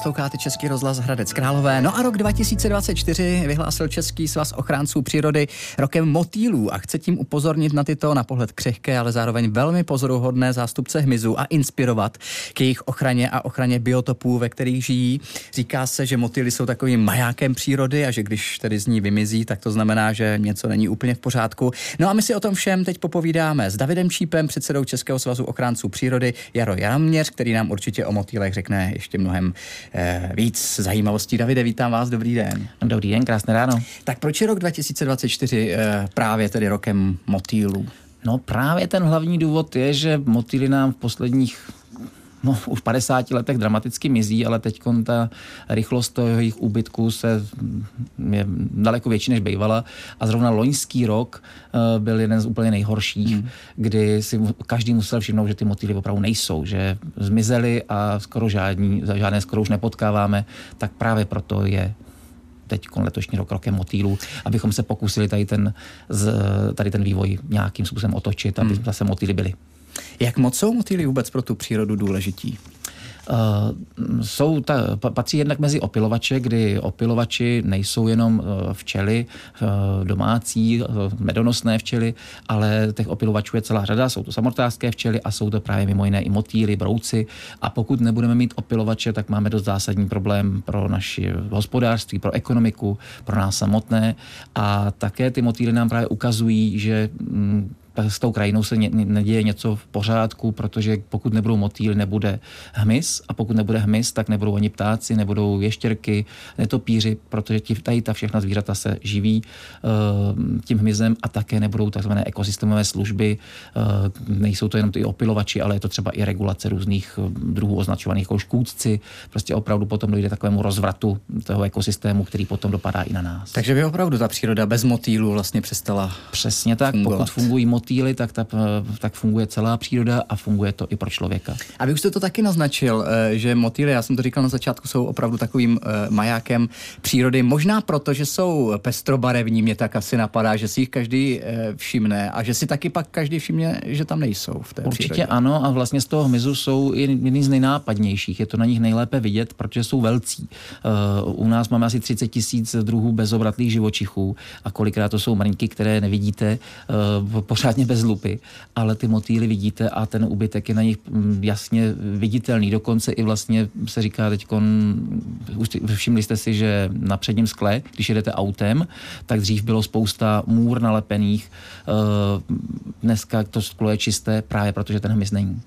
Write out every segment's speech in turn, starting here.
posloucháte Český rozhlas Hradec Králové. No a rok 2024 vyhlásil Český svaz ochránců přírody rokem motýlů a chce tím upozornit na tyto na pohled křehké, ale zároveň velmi pozoruhodné zástupce hmyzu a inspirovat k jejich ochraně a ochraně biotopů, ve kterých žijí. Říká se, že motýly jsou takovým majákem přírody a že když tedy z ní vymizí, tak to znamená, že něco není úplně v pořádku. No a my si o tom všem teď popovídáme s Davidem Čípem, předsedou Českého svazu ochránců přírody, Jaro Jaroměř, který nám určitě o motýlech řekne ještě mnohem víc zajímavostí. Davide, vítám vás, dobrý den. Dobrý den, krásné ráno. Tak proč je rok 2024 právě tedy rokem motýlů? No právě ten hlavní důvod je, že motýly nám v posledních už 50 letech dramaticky mizí, ale teď ta rychlost toho jejich úbytku je daleko větší, než bývala. A zrovna loňský rok byl jeden z úplně nejhorších, kdy si každý musel všimnout, že ty motýly opravdu nejsou, že zmizely a žádné skoro už nepotkáváme, tak právě proto je teď letošní rok rokem motýlů, abychom se pokusili tady ten vývoj nějakým způsobem otočit, aby zase motýly byly. Jak moc jsou motýly vůbec pro tu přírodu důležití? Patří jednak mezi opylovače, kdy opylovači nejsou jenom včely domácí, medonosné včely, ale těch opylovačů je celá řada, jsou to samotářské včely a jsou to právě mimo jiné i motýly, brouci. A pokud nebudeme mít opylovače, tak máme dost zásadní problém pro naše hospodářství, pro ekonomiku, pro nás samotné. A také ty motýly nám právě ukazují, že s tou krajinou se neděje něco v pořádku, protože pokud nebudou motýly, nebude hmyz a pokud nebude hmyz, tak nebudou ani ptáci, nebudou ještěrky, netopíři, protože tady ta všechna zvířata se živí tím hmyzem a také nebudou takzvané ekosystémové služby. Nejsou to jenom ty opylovači, ale je to třeba i regulace různých druhů označovaných jako škůdci. Prostě opravdu potom dojde takovému rozvratu toho ekosystému, který potom dopadá i na nás. Takže by opravdu ta příroda bez motýlů vlastně přestala přesně tak, fungovat. Pokud fungují motýly, tak funguje celá příroda a funguje to i pro člověka. A vy už jste to taky naznačil, že motýly, já jsem to říkal na začátku, jsou opravdu takovým majákem přírody. Možná proto, že jsou pestrobarevní, mě tak asi napadá, že si jich každý všimne a že si taky pak každý všimne, že tam nejsou v té Určitě přírodě. Ano a vlastně z toho hmyzu jsou jedni z nejnápadnějších. Je to na nich nejlépe vidět, protože jsou velcí. U nás máme asi 30 000 druhů bezobratlých živočichů a kolikrát to jsou mrňky, které nevidíte pořádně bez lupy, ale ty motýly vidíte a ten úbytek je na nich jasně viditelný. Dokonce i vlastně se říká teďkon, všimli jste si, že na předním skle, když jedete autem, tak dřív bylo spousta můr nalepených. Dneska to sklo je čisté právě protože ten hmyz není.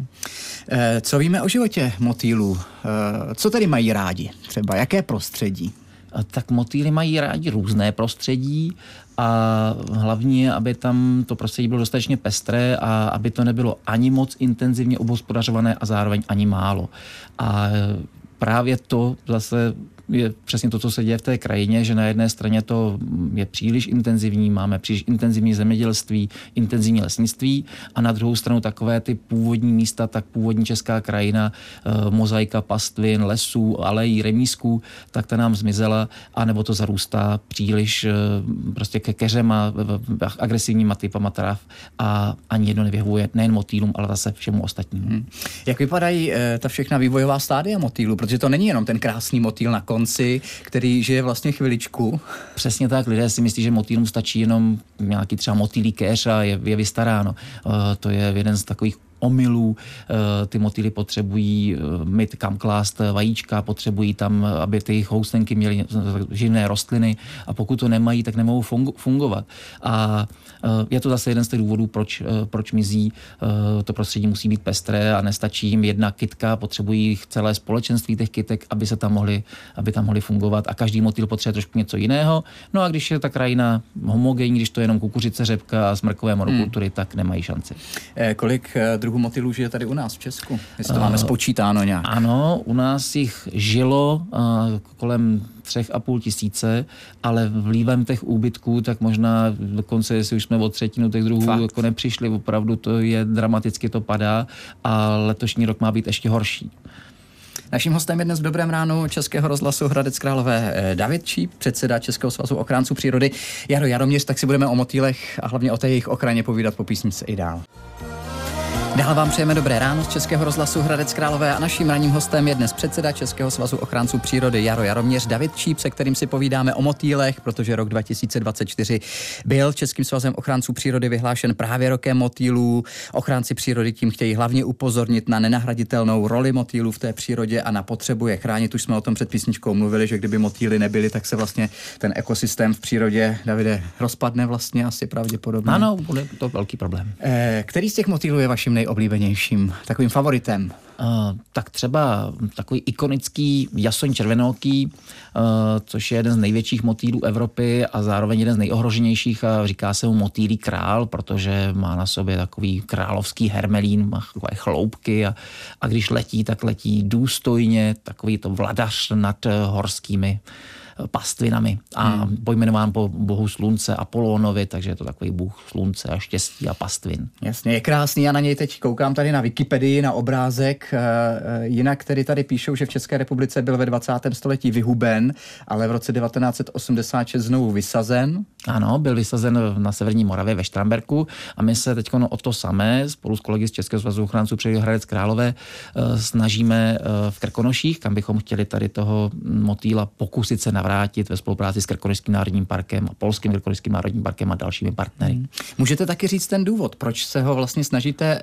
Co víme o životě motýlů? Co tedy mají rádi? Třeba jaké prostředí? Tak motýly mají rádi různé prostředí a hlavně, aby tam to prostředí bylo dostatečně pestré a aby to nebylo ani moc intenzivně obhospodařované a zároveň ani málo. A právě to zase je přesně to, co se děje v té krajině, že na jedné straně to je příliš intenzivní, máme příliš intenzivní zemědělství, intenzivní lesnictví a na druhou stranu takové ty původní místa, tak původní česká krajina, mozaika pastvin, lesů, alejí, remísků, tak ta nám zmizela, anebo to zarůstá příliš prostě ke keřema, agresivníma typama tráv a ani jedno nevyhovuje nejen motýlům, ale zase všemu ostatnímu. Jak vypadají ta všechna vývojová stádia motýlů? Protože to není jenom ten krásný motýl na konci, který žije vlastně chviličku. Přesně tak, lidé si myslí, že motýlům stačí jenom nějaký třeba motýlý kéř a je vystaráno. To je jeden z takových omylů. Ty motýly potřebují mít kam klást vajíčka, potřebují tam, aby ty jejich housenky měly živné rostliny a pokud to nemají, tak nemohou fungovat. A je to zase jeden z těch důvodů, proč mizí. To prostředí musí být pestré a nestačí jim jedna kytka, potřebují celé společenství těch kytek, aby tam mohly fungovat a každý motýl potřebuje trošku něco jiného. No a když je ta krajina homogenní, když to je jenom kukuřice, řepka a smrkové monokultury, tak nemají šanci. Kolik druhů motýlů žije tady u nás v Česku? Jestli to máme spočítáno nějak. Ano, u nás jich žilo kolem 3,5 tisíce, ale vlivem těch úbytků, tak možná dokonce, jestli už jsme o třetinu těch druhů jako nepřišli, opravdu to je dramaticky, to padá a letošní rok má být ještě horší. Naším hostem je dnes v Dobrém ránu Českého rozhlasu Hradec Králové David Číp, předseda Českého svazu ochránců přírody. Jaro Jaroměř, tak si budeme o motýlech a hlavně o té jejich ochraně povídat po písničce i dál. Dál vám přejeme dobré ráno z Českého rozhlasu Hradec Králové a naším ranním hostem je dnes předseda Českého svazu ochránců přírody Jaro Jaroměř, David Číp, se kterým si povídáme o motýlech, protože rok 2024 byl Českým svazem ochránců přírody vyhlášen právě rokem motýlů. Ochránci přírody tím chtějí hlavně upozornit na nenahraditelnou roli motýlů v té přírodě a na potřebu je chránit. Už jsme o tom před písničkou mluvili, že kdyby motýly nebyly, tak se vlastně ten ekosystém v přírodě, Davide, rozpadne vlastně asi pravděpodobně. Ano, bude to velký problém. Který z těch motýlů je vaším nejoblíbenějším, takovým favoritem? Tak třeba takový ikonický jasoň červenooký, což je jeden z největších motýlů Evropy a zároveň jeden z nejohroženějších a říká se mu motýlí král, protože má na sobě takový královský hermelín, má takové chloupky a když letí, tak letí důstojně, takový to vladař nad horskými pastvinami a pojmenován po bohu slunce Apolónovi, takže je to takový bůh slunce a štěstí a pastvin. Jasně, je krásný, já na něj teď koukám tady na Wikipedii, na obrázek, jinak tady píšou, že v České republice byl ve 20. století vyhuben, ale v roce 1986 znovu vysazen. Ano, byl vysazen na severní Moravě ve Štramberku a my se teď o to samé spolu s kolegy z Českého svazu ochránců přírody Hradec Králové snažíme v Krkonoších, kam bychom chtěli tady toho motýla pokusit se navrátit ve spolupráci s Krkonošským národním parkem a Polským Krkonošským národním parkem a dalšími partnery. Můžete taky říct ten důvod, proč se ho vlastně snažíte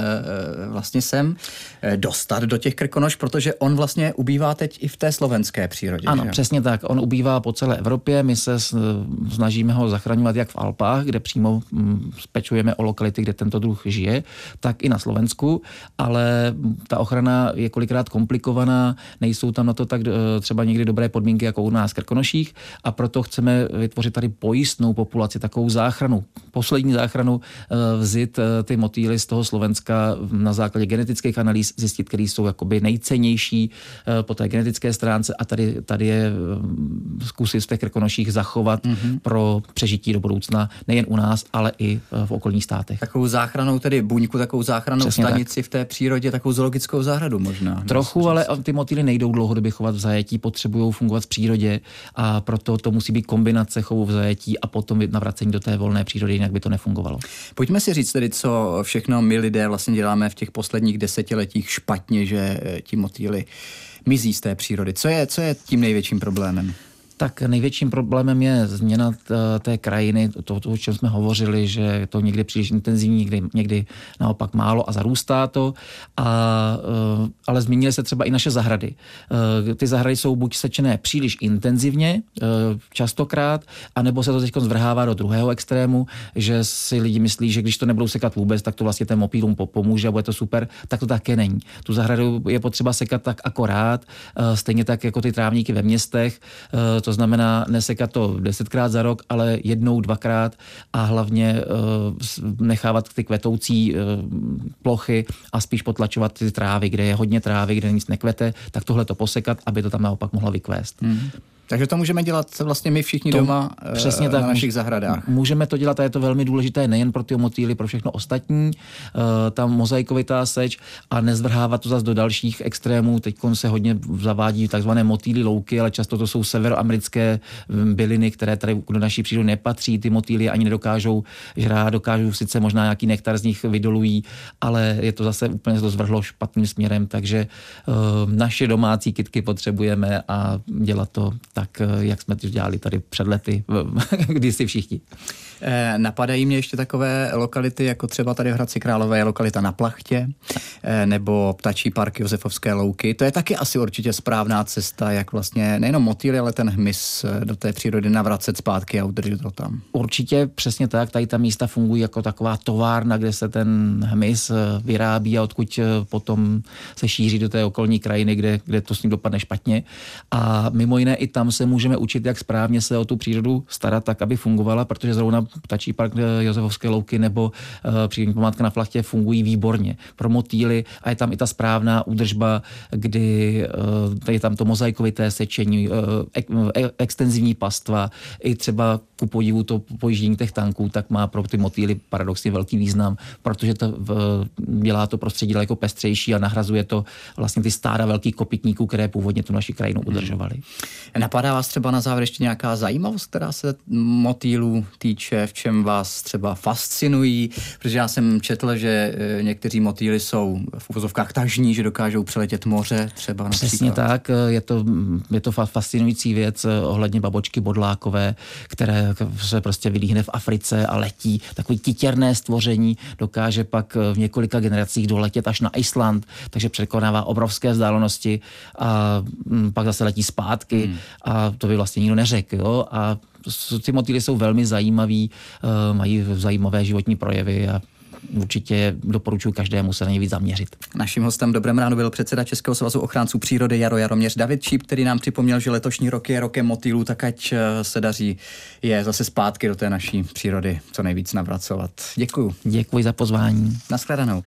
vlastně sem dostat do těch Krkonoš, protože on vlastně ubývá teď i v té slovenské přírodě. Ano, že? Přesně tak. On ubývá po celé Evropě. My se snažíme ho zachraňovat jak v Alpách, kde přímo pečujeme o lokality, kde tento druh žije, tak i na Slovensku, ale ta ochrana je kolikrát komplikovaná, nejsou tam na to tak třeba někdy dobré podmínky jako u nás v Krkonoších a proto chceme vytvořit tady pojistnou populaci, takovou záchranu, poslední záchranu, vzít ty motýly z toho Slovenska na základě genetických analýz, zjistit, který jsou jakoby nejcennější po té genetické stránce a tady je zkusit v těch Krkonoších zachovat pro přežití do budoucna nejen u nás, ale i v okolních státech. Takovou záchranou tedy buňku, takovou záchranou přesně stanici tak. V té přírodě, takovou zoologickou zahradu možná. Trochu, ale ty motýly nejdou dlouhodobě chovat v zajetí, potřebují fungovat v přírodě a proto to musí být kombinace chovu v zajetí a potom navracení do té volné přírody, jinak by to nefungovalo. Pojďme si říct tedy, co všechno my lidé vlastně děláme v těch posledních desetiletích špatně, že ti motýly mizí z té přírody. Co je tím největším problémem? Tak největším problémem je změna té krajiny, to, o čem jsme hovořili, že je to někdy příliš intenzivní, někdy naopak málo a zarůstá to. Ale změnily se třeba i naše zahrady. Ty zahrady jsou buď sečené příliš intenzivně, častokrát, anebo se to teď zvrhává do druhého extrému, že si lidi myslí, že když to nebudou sekat vůbec, tak to vlastně těm motýlům pomůže a bude to super, tak to také není. Tu zahradu je potřeba sekat tak akorát, stejně tak jako ty trávníky ve městech. To znamená nesekat to 10krát za rok, ale jednou, dvakrát a hlavně nechávat ty kvetoucí plochy a spíš potlačovat ty trávy, kde je hodně trávy, kde nic nekvete, tak tohle to posekat, aby to tam naopak mohlo vykvést. Takže to můžeme dělat vlastně my všichni doma přesně tak, na našich zahradách. Můžeme to dělat a je to velmi důležité nejen pro ty motýly, pro všechno ostatní. Tam mozaikovitá seč a nezvrhávat to zase do dalších extrémů. Teď se hodně zavádí takzvané motýly louky, ale často to jsou severoamerické byliny, které tady do naší přírody nepatří. Ty motýly ani nedokážou žrát, dokážou sice možná nějaký nektar z nich vydolují, ale je to zase úplně to zvrhlo špatným směrem, takže naše domácí kytky potřebujeme a dělat to tak, jak jsme to dělali tady před lety, kdysi všichni. Napadají mě ještě takové lokality, jako třeba tady v Hradci Králové je lokalita Na Plachtě, nebo Ptačí park Josefovské louky. To je taky asi určitě správná cesta, jak vlastně nejenom motýly, ale ten hmyz do té přírody navracet zpátky a udržet ho tam. Určitě přesně tak. Tady ta místa fungují jako taková továrna, kde se ten hmyz vyrábí a odkud potom se šíří do té okolní krajiny, kde to s ním dopadne špatně. A mimo jiné i tam se můžeme učit, jak správně se o tu přírodu starat tak, aby fungovala, protože zrovna Ptačí park Josefovské louky nebo přírodní památka Na Plachtě fungují výborně pro motýly a je tam i ta správná údržba, kdy je tam to mozaikovité sečení, extenzivní pastva, i třeba ku podivu to pojíždění těch tanků, tak má pro ty motýly paradoxně velký význam, protože to dělá to prostředí daleko pestřejší a nahrazuje to vlastně ty stáda velkých kopytníků, které původně tu naši krajinu udržovaly. Napadá vás třeba na závěr ještě nějaká zajímavost, která se motýlů týče, v čem vás třeba fascinují? Protože já jsem četl, že někteří motýly jsou v uvozovkách tažní, že dokážou přeletět moře třeba například. Přesně tak, je to fascinující věc ohledně babočky bodlákové, které se prostě vylíhne v Africe a letí. Takový titěrné stvoření dokáže pak v několika generacích doletět až na Island, takže překonává obrovské vzdálenosti a pak zase letí zpátky a to by vlastně nikdo neřekl. Jo? A ty motýly jsou velmi zajímavý, mají zajímavé životní projevy a určitě doporučuji každému se na ně víc zaměřit. Naším hostem v Dobrém ránu byl předseda Českého svazu ochránců přírody Jaroměř David Číp, který nám připomněl, že letošní rok je rokem motýlů, tak ať se daří je zase zpátky do té naší přírody co nejvíc navracovat. Děkuju. Děkuji za pozvání. Nashledanou.